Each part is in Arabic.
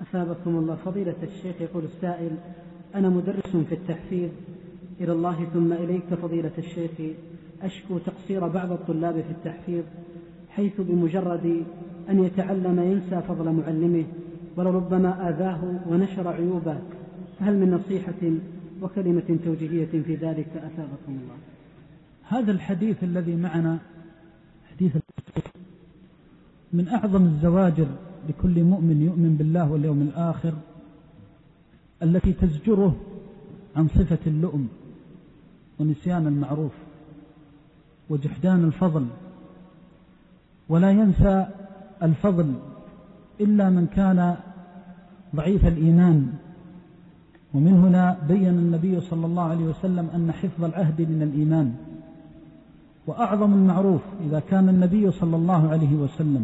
أثابكم الله. فضيلة الشيخ، يقول السائل: أنا مدرس في التحفيظ إلى الله ثم إليك فضيلة الشيخ، أشكو تقصير بعض الطلاب في التحفيظ، حيث بمجرد أن يتعلم ينسى فضل معلمه ولربما آذاه ونشر عيوبه، فهل من نصيحة وكلمة توجيهية في ذلك أثابكم الله؟ هذا الحديث الذي معنا حديث من أعظم الزواجر لكل مؤمن يؤمن بالله واليوم الآخر، التي تزجره عن صفة اللؤم ونسيان المعروف وجحدان الفضل. ولا ينسى الفضل إلا من كان ضعيف الإيمان. ومن هنا بين النبي صلى الله عليه وسلم أن حفظ العهد من الإيمان. وأعظم المعروف إذا كان النبي صلى الله عليه وسلم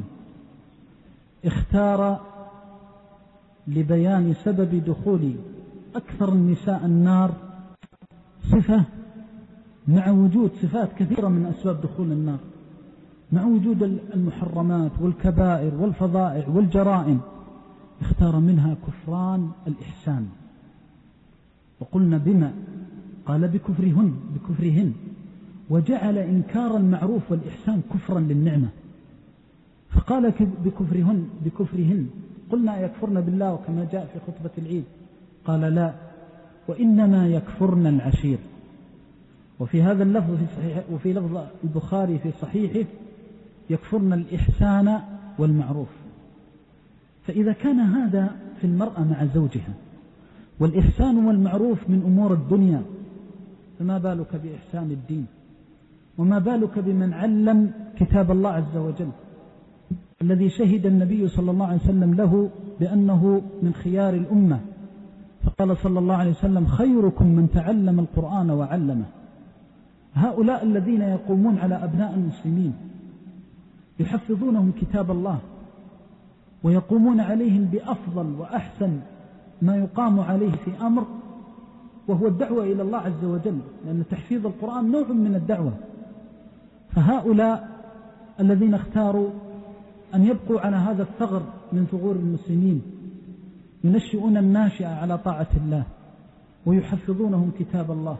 اختار لبيان سبب دخول أكثر النساء النار صفة، مع وجود صفات كثيرة من أسباب دخول النار، مع وجود المحرمات والكبائر والفظائع والجرائم، اختار منها كفران الإحسان. وقلنا بما قال بكفرهن، وجعل إنكار المعروف والإحسان كفرا للنعمة، فقال بكفرهن. قلنا يكفرن بالله وكما جاء في خطبة العيد، قال لا، وإنما يكفرن العشير. وفي هذا اللفظ وفي لفظ البخاري في صحيحه يكفرن الإحسان والمعروف. فإذا كان هذا في المرأة مع زوجها، والإحسان والمعروف من أمور الدنيا، فما بالك بإحسان الدين؟ وما بالك بمن علم كتاب الله عز وجل، الذي شهد النبي صلى الله عليه وسلم له بأنه من خيار الأمة، فقال صلى الله عليه وسلم: خيركم من تعلم القرآن وعلمه. هؤلاء الذين يقومون على أبناء المسلمين يحفظونهم كتاب الله ويقومون عليهم بأفضل وأحسن ما يقام عليه في أمر، وهو الدعوة إلى الله عز وجل، لأن تحفيظ القرآن نوع من الدعوة. فهؤلاء الذين اختاروا أن يبقوا على هذا الثغر من ثغور المسلمين ينشئون الناشئة على طاعة الله ويحفظونهم كتاب الله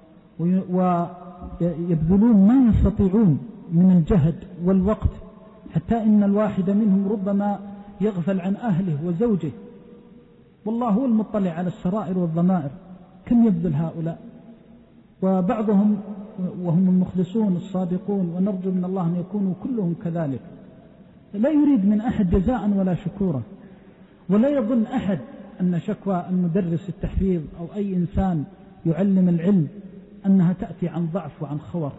ويبذلون ما يستطيعون من الجهد والوقت، حتى إن الواحد منهم ربما يغفل عن أهله وزوجه، والله هو المطلع على السرائر والضمائر. كم يبذل هؤلاء؟ وبعضهم وهم المخلصون الصادقون، ونرجو من الله أن يكونوا كلهم كذلك، لا يريد من أحد جزاء ولا شكورا، ولا يظن أحد أن شكوى المدرس التحفيظ أو أي إنسان يعلم العلم أنها تأتي عن ضعف وعن خور،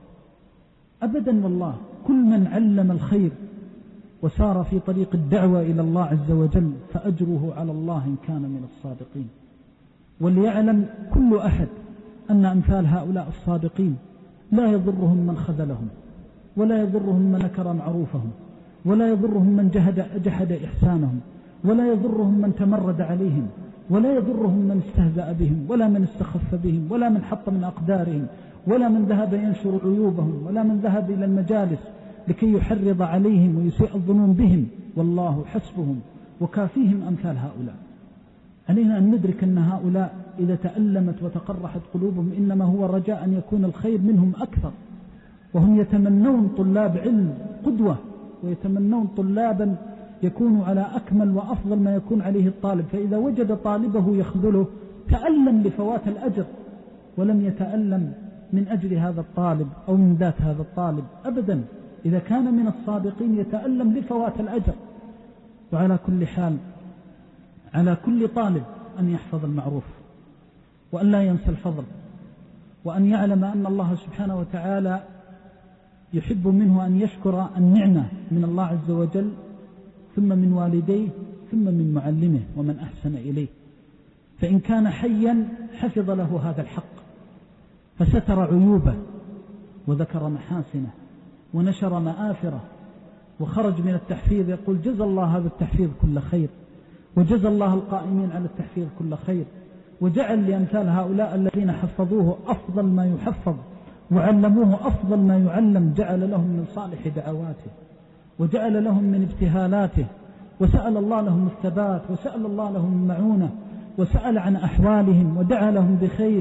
أبدا والله. كل من علم الخير وسار في طريق الدعوة إلى الله عز وجل فأجره على الله إن كان من الصادقين. وليعلم كل أحد أن أمثال هؤلاء الصادقين لا يضرهم من خذلهم، ولا يضرهم من نكر معروفهم، ولا يضرهم من جحد إحسانهم، ولا يضرهم من تمرد عليهم، ولا يضرهم من استهزأ بهم، ولا من استخف بهم، ولا من حط من أقدارهم، ولا من ذهب ينشر عيوبهم، ولا من ذهب إلى المجالس لكي يحرض عليهم ويسيء الظنون بهم. والله حسبهم وكافيهم أمثال هؤلاء. علينا أن ندرك أن هؤلاء إذا تألمت وتقرحت قلوبهم إنما هو رجاء أن يكون الخير منهم أكثر، وهم يتمنون طلاب علم قدوة، ويتمنون طلابا يكونوا على أكمل وأفضل ما يكون عليه الطالب. فإذا وجد طالبه يخذله تألم لفوات الأجر، ولم يتألم من أجل هذا الطالب أو من ذات هذا الطالب أبدا. إذا كان من الصادقين يتألم لفوات الأجر. وعلى كل حال على كل طالب أن يحفظ المعروف، وأن لا ينسى الفضل، وأن يعلم أن الله سبحانه وتعالى يحب منه أن يشكر النعمة من الله عز وجل، ثم من والديه، ثم من معلمه ومن أحسن إليه. فإن كان حيا حفظ له هذا الحق، فستر عيوبه وذكر محاسنه ونشر مآثره، وخرج من التحفيظ يقول: جزى الله هذا التحفيظ كل خير، وجزى الله القائمين على التحفيظ كل خير. وجعل لأمثال هؤلاء الذين حفظوه أفضل ما يحفظ وعلموه أفضل ما يعلم، جعل لهم من صالح دعواته، وجعل لهم من ابتهالاته، وسأل الله لهم الثبات، وسأل الله لهم المعونة، وسأل عن أحوالهم ودعا لهم بخير،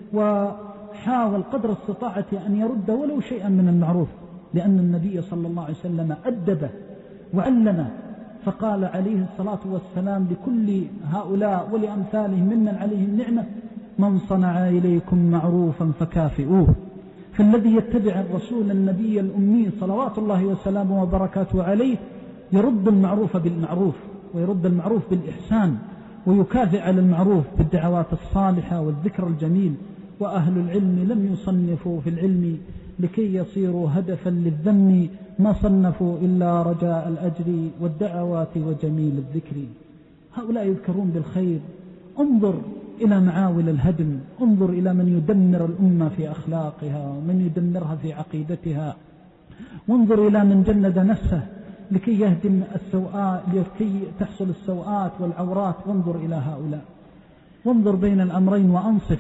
وحاول قدر استطاعته أن يرد ولو شيئا من المعروف، لأن النبي صلى الله عليه وسلم أدبه وعلمه، فقال عليه الصلاة والسلام لكل هؤلاء ولأمثالهم ممن عليهم نعمة: من صنع إليكم معروفا فكافئوه. فالذي يتبع الرسول النبي الأمي صلوات الله وسلامه وبركاته عليه يرد المعروف بالمعروف، ويرد المعروف بالإحسان، ويكافئ على المعروف بالدعوات الصالحة والذكر الجميل. وأهل العلم لم يصنفوا في العلم لكي يصيروا هدفا للذم، ما صنفوا إلا رجاء الأجر والدعوات وجميل الذكر. هؤلاء يذكرون بالخير. انظر إلى معاول الهدم، انظر إلى من يدمر الأمة في أخلاقها ومن يدمرها في عقيدتها، وانظر إلى من جند نفسه لكي يهدم السوءات، لكي تحصل السوءات والعورات. وانظر إلى هؤلاء، وانظر بين الأمرين وأنصف.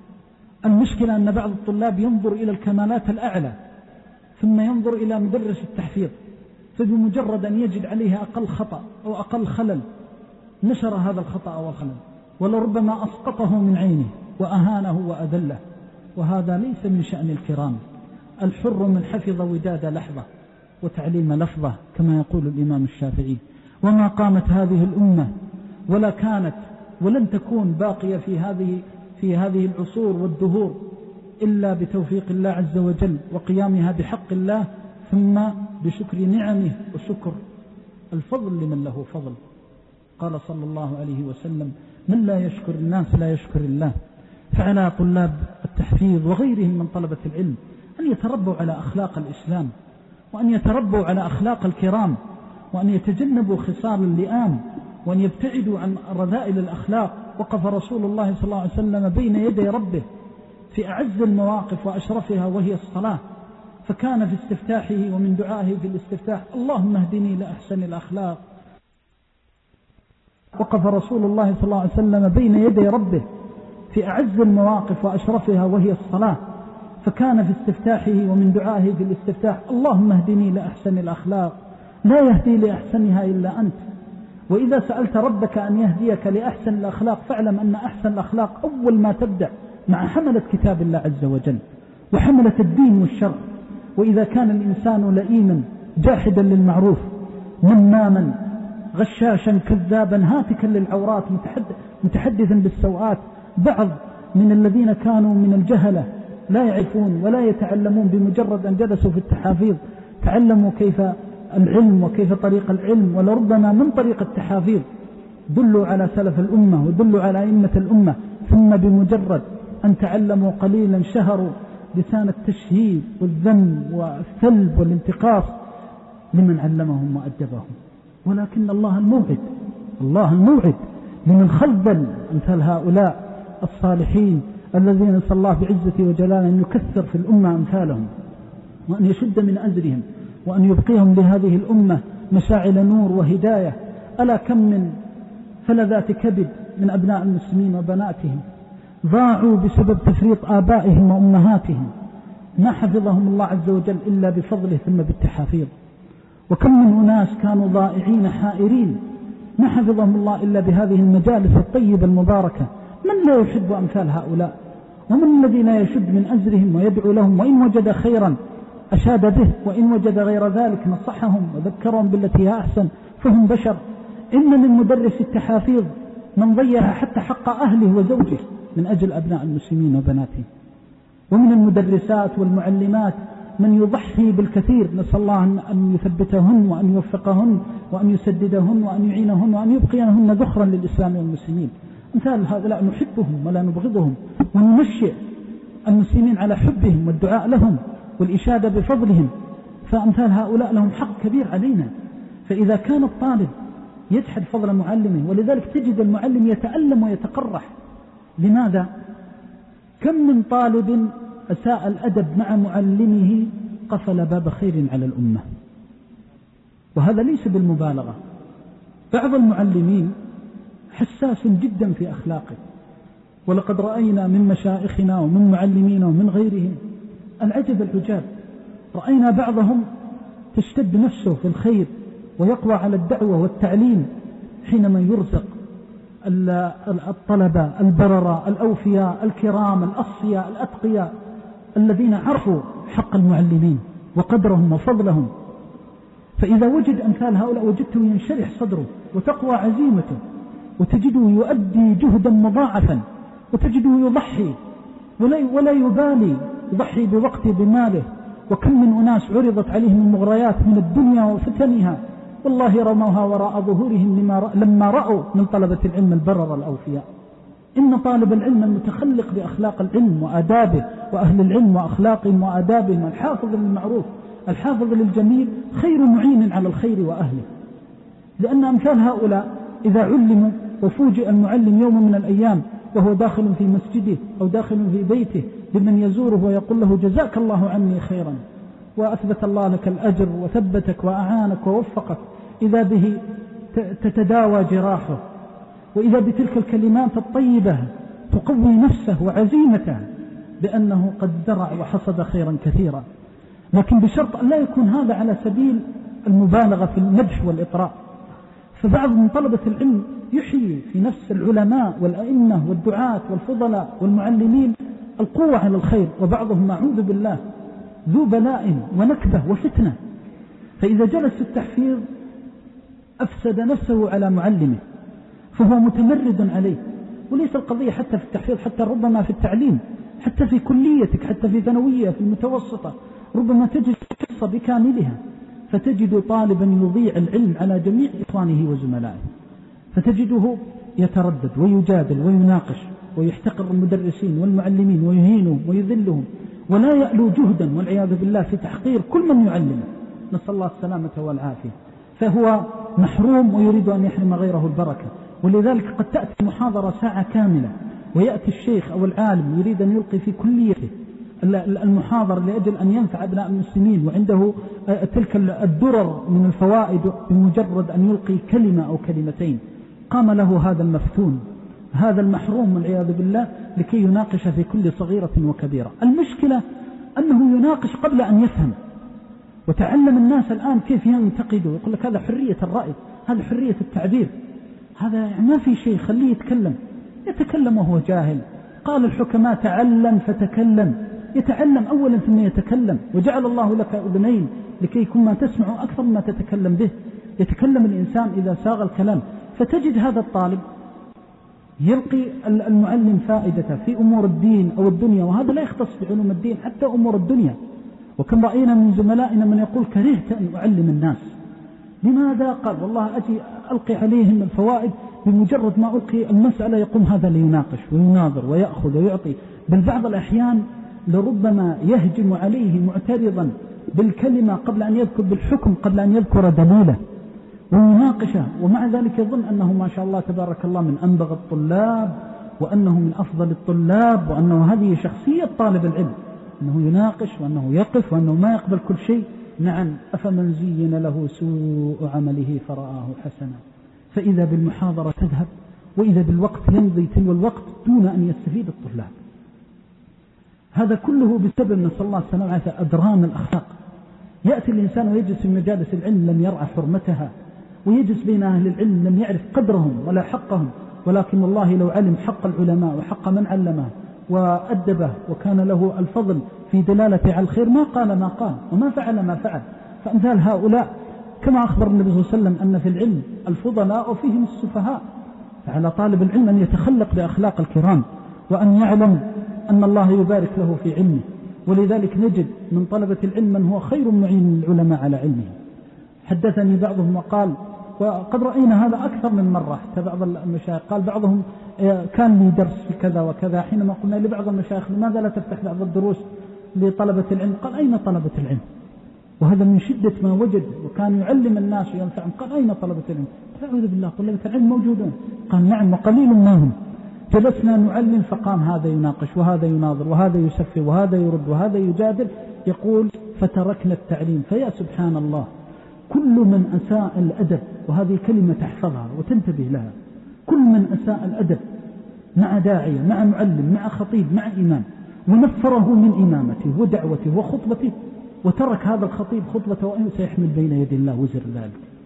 المشكلة أن بعض الطلاب ينظر إلى الكمالات الأعلى ثم ينظر إلى مدرس التحفيظ، فبمجرد أن يجد عليه أقل خطأ أو أقل خلل نشر هذا الخطأ أو الخلل، ولربما أسقطه من عينه وأهانه وأذله. وهذا ليس من شأن الكرام. الحر من حفظ وداد لحظة وتعليم لفظة، كما يقول الإمام الشافعي. وما قامت هذه الأمة ولا كانت ولن تكون باقية في هذه العصور والدهور إلا بتوفيق الله عز وجل وقيامها بحق الله، ثم بشكر نعمه وشكر الفضل لمن له فضل. قال صلى الله عليه وسلم: من لا يشكر الناس لا يشكر الله. فعلى طلاب التحفيظ وغيرهم من طلبة العلم أن يتربوا على أخلاق الإسلام، وأن يتربوا على أخلاق الكرام، وأن يتجنبوا خصال اللئام، وأن يبتعدوا عن رذائل الأخلاق. وقف رسول الله صلى الله عليه وسلم بين يدي ربه في أعز المواقف وأشرفها وهي الصلاة، فكان في استفتاحه ومن دعائه في الاستفتاح: اللهم اهدني لأحسن الأخلاق. وقف رسول الله صلى الله عليه وسلم بين يدي ربه في أعز المواقف وأشرفها وهي الصلاة، فكان في استفتاحه ومن دعائه في الاستفتاح: اللهم اهدني لأحسن الأخلاق، لا يهدي لأحسنها إلا أنت. وإذا سألت ربك أن يهديك لأحسن الأخلاق فاعلم أن أحسن الأخلاق أول ما تبدأ مع حملة كتاب الله عز وجل وحملة الدين والشرع. وإذا كان الإنسان لئيما جاحدا للمعروف مناما غشاشا كذابا هاتكا للعورات متحدثا بالسوءات، بعض من الذين كانوا من الجهلة لا يعرفون ولا يتعلمون، بمجرد أن جلسوا في التحافيظ تعلموا كيف العلم وكيف طريق العلم، ولربما من طريق التحافيظ دلوا على سلف الأمة ودلوا على أئمة الأمة، ثم بمجرد أن تعلموا قليلا شهروا لسان التشهيد والذم والثلب والانتقاص لمن علمهم وأدبهم. ولكن الله الموعد لمن خذل أمثال هؤلاء الصالحين الذين نسأل الله بعزته وجلاله أن يكثر في الأمة أمثالهم، وأن يشد من أزرهم، وأن يبقيهم لهذه الأمة مشاعل نور وهداية. ألا كم من فلذات كبد من أبناء المسلمين وبناتهم ضاعوا بسبب تفريط آبائهم وأمهاتهم، ما حفظهم الله عز وجل إلا بفضله ثم بالتحافيظ. وكم من أناس كانوا ضائعين حائرين ما حفظهم الله إلا بهذه المجالس الطيبة المباركة. من لا يحب أمثال هؤلاء؟ ومن الذي لا يشد من أزرهم ويدعو لهم، وإن وجد خيرا أشاد به، وإن وجد غير ذلك نصحهم وذكرهم بالتي هي أحسن، فهم بشر. إن من مدرس التحافيظ من ضيع حتى حق أهله وزوجه من أجل أبناء المسلمين وبناتهم، ومن المدرسات والمعلمات من يضحي بالكثير، نسأل الله أن يثبتهن وأن يوفقهن وأن يسددهن وأن يعينهن وأن يبقيهن ذخرا للإسلام والمسلمين. أمثال هؤلاء نحبهم ولا نبغضهم، وننشئ المسلمين على حبهم والدعاء لهم والإشادة بفضلهم. فأمثال هؤلاء لهم حق كبير علينا. فإذا كان الطالب يجحد فضل معلمه، ولذلك تجد المعلم يتألم ويتقرح. لماذا؟ كم من طالب أساء الأدب مع معلمه قفل باب خير على الأمة، وهذا ليس بالمبالغة. بعض المعلمين حساس جدا في أخلاقه، ولقد رأينا من مشايخنا ومن معلمين ومن غيرهم العجب العجاب. رأينا بعضهم تشتد نفسه في الخير ويقوى على الدعوة والتعليم حينما يرزق الطلبة البررة الأوفياء الكرام الأصفياء الأتقياء الذين عرفوا حق المعلمين وقدرهم وفضلهم. فإذا وجد أمثال هؤلاء وجدته ينشرح صدره وتقوى عزيمته، وتجده يؤدي جهدا مضاعفا، وتجده يضحي ولا يبالي، يضحي بوقته بماله. وكم من أناس عرضت عليهم المغريات من الدنيا وفتنها والله رموها وراء ظهورهم لما رأوا من طلبة العلم البرر الأوفياء. إن طالب العلم المتخلق بأخلاق العلم وآدابه، وأهل العلم وأخلاقهم وآدابهم، الحافظ للمعروف الحافظ للجميل، خير معين على الخير وأهله. لأن أمثال هؤلاء إذا علموا وفوجئ المعلم يوم من الأيام وهو داخل في مسجده أو داخل في بيته بمن يزوره ويقول له جزاك الله عني خيرا وأثبت الله لك الأجر وثبتك وأعانك ووفقك، إذا به تتداوى جراحه، وإذا بتلك الكلمات الطيبة تقوي نفسه وعزيمته بأنه قد زرع وحصد خيرا كثيرا. لكن بشرط أن لا يكون هذا على سبيل المبالغة في المدح والإطراء. فبعض من طلبة العلم يحيي في نفس العلماء والأئمة والدعاة والفضلاء والمعلمين القوة على الخير، وبعضهم أعوذ بالله ذو بلاء ونكبة وفتنة. فإذا جلس التحفيظ أفسد نفسه على معلمه، فهو متمرد عليه. وليس القضية حتى في التحفيظ، حتى ربما في التعليم، حتى في كليتك، حتى في ثانوية، في المتوسطة، ربما تجد قصة بكاملها، فتجد طالبا يضيع العلم على جميع إخوانه وزملائه، فتجده يتردد ويجادل ويناقش ويحتقر المدرسين والمعلمين ويهينهم ويذلهم، ولا يألو جهدا والعياذ بالله في تحقير كل من يعلمه، نسأل الله السلامة والعافية. فهو محروم ويريد أن يحرم غيره البركة. ولذلك قد تأتي محاضرة ساعة كاملة، ويأتي الشيخ أو العالم يريد أن يلقي في كليته المحاضرة لأجل أن ينفع أبناء المسلمين، وعنده تلك الدرر من الفوائد، بمجرد أن يلقي كلمة أو كلمتين قام له هذا المفتون هذا المحروم والعياذ بالله لكي يناقش في كل صغيرة وكبيرة. المشكلة أنه يناقش قبل أن يفهم. وتعلم الناس الآن كيف ينتقدوا، يقول لك هذا حرية الرأي، هذا حرية التعبير، هذا ما في شيء، خليه يتكلم وهو جاهل. قال الحكماء تعلم فتكلم، يتعلم أولا ثم يتكلم. وجعل الله لك أذنين لكي يكون ما تسمع أكثر ما تتكلم به. يتكلم الإنسان إذا ساغ الكلام. فتجد هذا الطالب يلقي المعلم فائدته في أمور الدين أو الدنيا، وهذا لا يختص بعلوم الدين، حتى أمور الدنيا. وكم رأينا من زملائنا من يقول كرهت أن أعلم الناس. لماذا؟ قال والله أجي ألقي عليهم الفوائد، بمجرد ما ألقي المسألة يقوم هذا ليناقش ويناظر ويأخذ ويعطي، بل بعض الأحيان لربما يهجم عليه معترضا بالكلمة قبل أن يذكر بالحكم، قبل أن يذكر دليله ويناقشه، ومع ذلك يظن أنه ما شاء الله تبارك الله من أنبغ الطلاب، وأنه من أفضل الطلاب، وأنه هذه شخصية طالب العلم، أنه يناقش وأنه يقف وأنه ما يقبل كل شيء. نعم، أفمن زين له سوء عمله فرآه حسنا. فإذا بالمحاضرة تذهب، وإذا بالوقت يمضي تلو الوقت دون أن يستفيد الطلاب. هذا كله بسبب نسأل الله السلامة أدران الأخلاق. يأتي الإنسان ويجلس في مجالس العلم لم يرعى حرمتها، ويجلس بين أهل العلم لم يعرف قدرهم ولا حقهم. ولكن الله لو علم حق العلماء وحق من علمه وأدبه وكان له الفضل في دلالته على الخير ما قال ما قال وما فعل ما فعل. فأمثال هؤلاء كما أخبر النبي صلى الله عليه وسلم أن في العلم الفضلاء وفيهم السفهاء. فعلى طالب العلم أن يتخلق بأخلاق الكرام، وأن يعلم أن الله يبارك له في علمه. ولذلك نجد من طلبة العلم من هو خير معين العلماء على علمه. حدثني بعضهم وقال، وقد رأينا هذا أكثر من مرة، حتى بعض المشايخ قال بعضهم كان لي درس في كذا وكذا، حينما قلنا لبعض المشايخ لماذا لا تفتح بعض الدروس لطلبة العلم؟ قال أين طلبة العلم؟ وهذا من شدة ما وجد، وكان يعلم الناس وينفعهم. قال أين طلبة العلم؟ أعوذ بالله، طلبة العلم موجودون. قال نعم وقليل ما هم. جلسنا نعلم فقام هذا يناقش وهذا يناظر وهذا يسفي وهذا يرد وهذا يجادل. يقول فتركنا التعليم. فيا سبحان الله، كل من أساء الأدب، وهذه كلمة تحفظها وتنتبه لها، كل من أساء الأدب مع داعية مع معلم مع خطيب مع إمام، ونفره من إمامته ودعوته وخطبته، وترك هذا الخطيب خطبته، وإن سيحمل بين يدي الله وزر ذلك.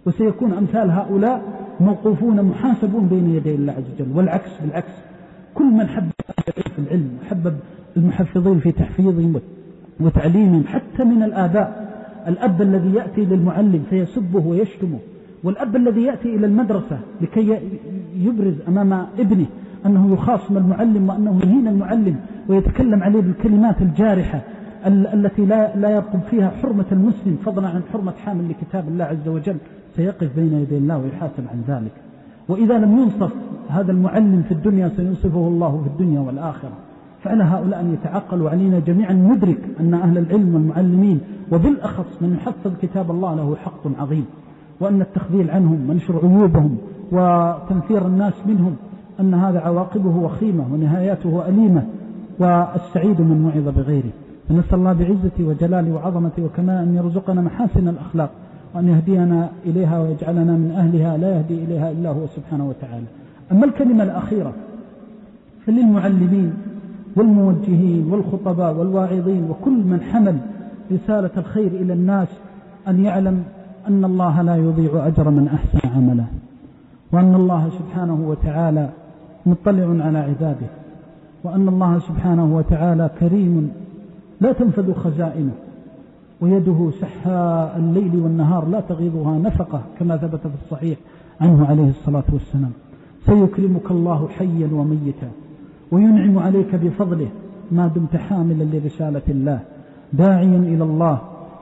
وسيكون أمثال هؤلاء موقوفون محاسبون بين يدي الله عز وجل. والعكس بالعكس، كل من حب في العلم وحبب المحفظين في تحفيظهم وتعليمهم، حتى من الآباء، الأب الذي يأتي للمعلم فيسبه ويشتمه، والأب الذي يأتي إلى المدرسة لكي يبرز أمام ابنه أنه يخاصم المعلم وأنه يهين المعلم ويتكلم عليه بالكلمات الجارحة التي لا يرقب فيها حرمة المسلم فضلا عن حرمة حامل لكتاب الله عز وجل، سيقف بين يدي الله ويحاسب عن ذلك. وإذا لم ينصف هذا المعلم في الدنيا سينصفه الله في الدنيا والآخرة. فعلى هؤلاء أن يتعقلوا، علينا جميعا ندرك أن أهل العلم والمعلمين وبالأخص من يحفظ كتاب الله له حق عظيم، وأن التخذيل عنهم ونشر عيوبهم وتنفير الناس منهم أن هذا عواقبه وخيمة ونهاياته أليمة، والسعيد من وعظ بغيره. فنسأل الله بعزته وجلاله وعظمته وكما أن يرزقنا محاسن الأخلاق وأن يهدينا إليها ويجعلنا من أهلها لا يهدي إليها إلا هو سبحانه وتعالى. أما الكلمة الأخيرة فللمعلمين والموجهين والخطباء والواعظين وكل من حمل رسالة الخير إلى الناس أن يعلم أن الله لا يضيع أجر من أحسن عملا، وأن الله سبحانه وتعالى مطلع على عباده، وأن الله سبحانه وتعالى كريم لا تنفذ خزائنه، ويده سحاء الليل والنهار لا تغيضها نفقة كما ثبت في الصحيح عنه عليه الصلاة والسلام. سيكرمك الله حيا وميتا وينعم عليك بفضله ما دمت حاملا لرسالة الله، داعيا إلى الله،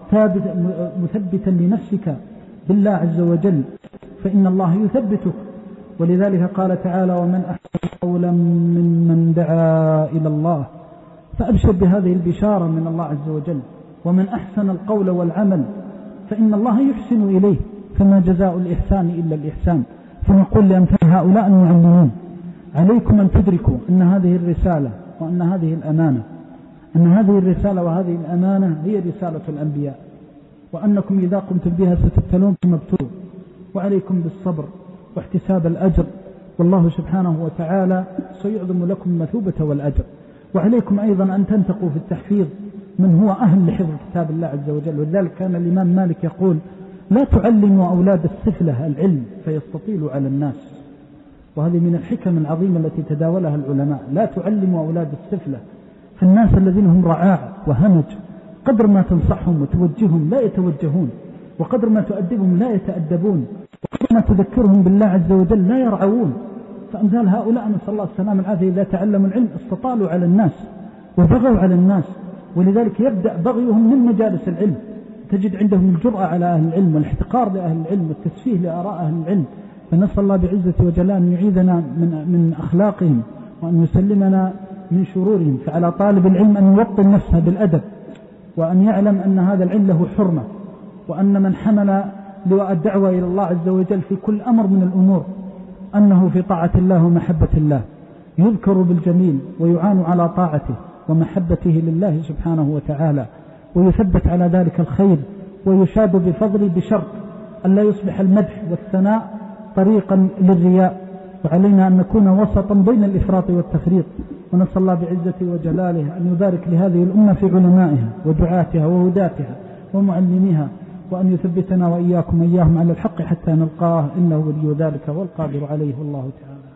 مثبتا لنفسك بالله عز وجل، فإن الله يثبتك. ولذلك قال تعالى: ومن أحسن قولا ممن دعا إلى الله. فأبشر بهذه البشارة من الله عز وجل. ومن أحسن القول والعمل فإن الله يحسن إليه، فما جزاء الإحسان إلا الإحسان. فنقول لأمثال هؤلاء المعلمين: عليكم أن تدركوا أن هذه الرسالة وأن هذه الأمانة، أن هذه الرسالة وهذه الأمانة هي رسالة الأنبياء، وأنكم إذا قمتم بها ستبتلون ثم ابتلوا، وعليكم بالصبر واحتساب الأجر، والله سبحانه وتعالى سيعظم لكم المثوبة والأجر. وعليكم أيضا أن تنتقوا في التحفيظ من هو أهل لحفظ كتاب الله عز وجل. ولذلك كان الإمام مالك يقول: لا تعلموا أولاد السفلة العلم فيستطيلوا على الناس. وهذه من الحكم العظيمة التي تداولها العلماء: لا تعلموا أولاد السفلة، فالناس الذين هم رعاع وهمج قدر ما تنصحهم وتوجههم لا يتوجهون، وقدر ما تؤدبهم لا يتأدبون، وقدر ما تذكرهم بالله عز وجل لا يرعون. فأمثال هؤلاء نسأل الله السلامة والعافية إذا تعلموا العلم استطالوا على الناس وبغوا على الناس، ولذلك يبدأ بغيهم من مجالس العلم. تجد عندهم الجرأة على أهل العلم والاحتقار لأهل العلم والتسفيه لآراء أهل العلم. فنسأل الله بعزة وجلاله أن يعيذنا من أخلاقهم وأن يسلمنا من شرورهم. فعلى طالب العلم أن يوطن نفسه بالأدب، وأن يعلم أن هذا العلم له حرمة، وأن من حمل لواء الدعوة إلى الله عز وجل في كل أمر من الأمور أنه في طاعة الله ومحبة الله، يذكر بالجميل ويعان على طاعته ومحبته لله سبحانه وتعالى، ويثبت على ذلك الخير ويشاد بفضله، بشرط أن لا يصبح المدح والثناء طريقا للرياء. وعلينا أن نكون وسطا بين الإفراط والتفريط. ونسأل الله بعزته وجلاله أن يبارك لهذه الأمة في علمائها ودعاتها وهداتها ومعلميها، وأن يثبتنا وإياكم إياهم على الحق حتى نلقاه، إنه ولي ذلك والقادر عليه، والله تعالى.